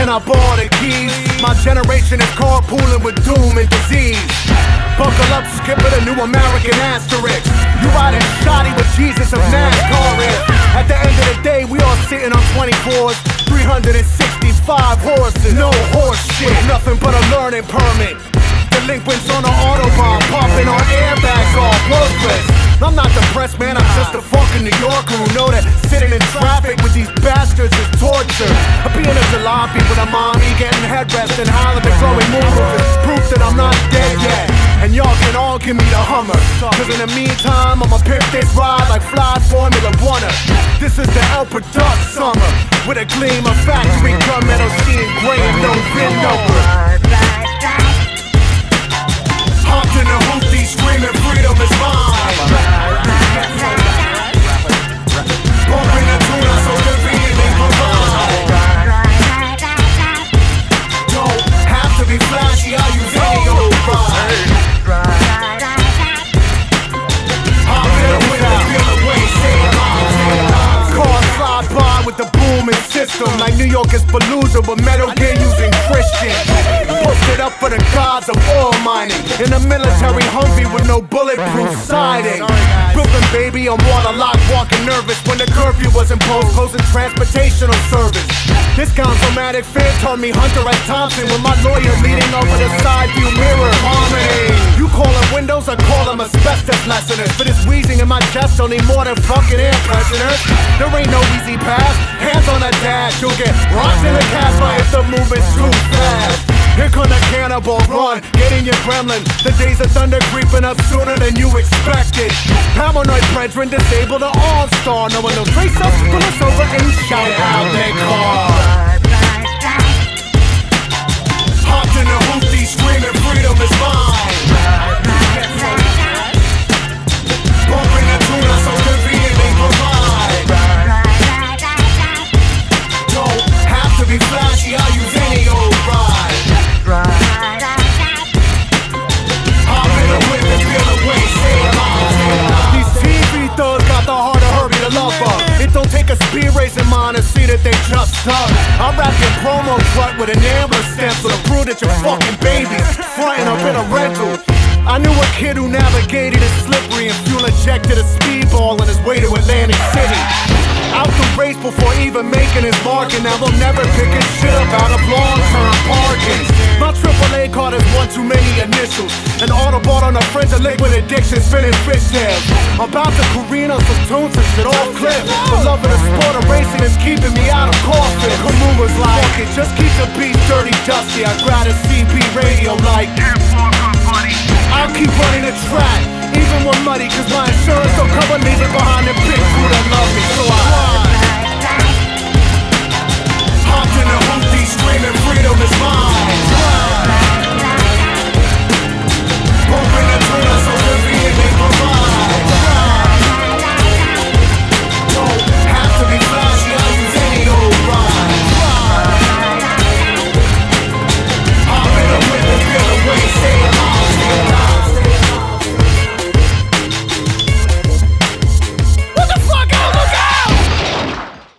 Can I borrow the keys? My generation is carpooling with doom and disease. Buckle up, skipper, the new American asterisk. You riding shoddy with Jesus of NASCAR is. At the end of the day, we all sitting on 24s, 365 horses. No horse shit, nothing but a learning permit. Delinquents on the Autobahn, popping our airbags off, worthless. I'm not depressed, man, I'm just a fucking New Yorker who know that sitting in traffic with these bastards is torture. I be in a jalopy with a mommy, getting headrest and hollering and throwing moves. Proof that I'm not dead yet. And y'all can all give me the Hummer. Cause in the meantime, I'ma pimp this ride like fly Formula One-er. This is the El Product summer, with a gleam of factory gunmetal seeing grain, no VIN number. Hopped in the hoopty, screaming freedom is mine. Bumping the tune, I'm so conveniently provide. Don't have to be flashy, I use any old ride. Hop in the window, feel the way, say it loud. Cars slide by with the booming system, like New York is Palooza with Metal Gear using Christian. Posted up for the gods of oil mining, in a military Humvee with no bulletproof siding. Brooklyn baby on waterlock, walking nervous when the curfew was imposed, closing transportational service. Discount-o-matic fear told me Hunter S. Thompson with my lawyer leaning over the side view mirror. Harmony. You call them windows, I call them asbestos listeners. For this wheezing in my chest, don't need more than fucking air pressure. There ain't no easy path, hands on the dash, you'll get rocked in the Casbah if the movement's too fast. Here come the cannibal, run, get in your gremlin. The days of thunder creeping up sooner than you expected. Paranoid brethren disable the all-star. No one will trace us, pull us over and shout out their car. Hopped in the hoopty, screaming freedom is mine. Bumping the tune, I'm so conveniently provide. Don't have to be flashy, I use any old ride. Hop in the whip and feel the way, say it loud. These TV thugs got the heart of Herbie the Lover. It don't take a speed race in mind to see that they just stuck. I'm rapping promo truck with an amber stamp for the prove that you're fucking babies frontin' up in a rental. I knew a kid who navigated it slippery and fuel injected a speedball on his way to Atlantic City. Out the race before even making his mark, and now they'll never pick his shit up out of long-term parking. My AAA card is one too many initials. An Autobot on the fringe of liquid addiction, spinning fishtails. About to careen on some tunes and shit off cliff. The love of the sport of racing is keeping me out of coffin. Kamu was like, fuck it, just keep the beat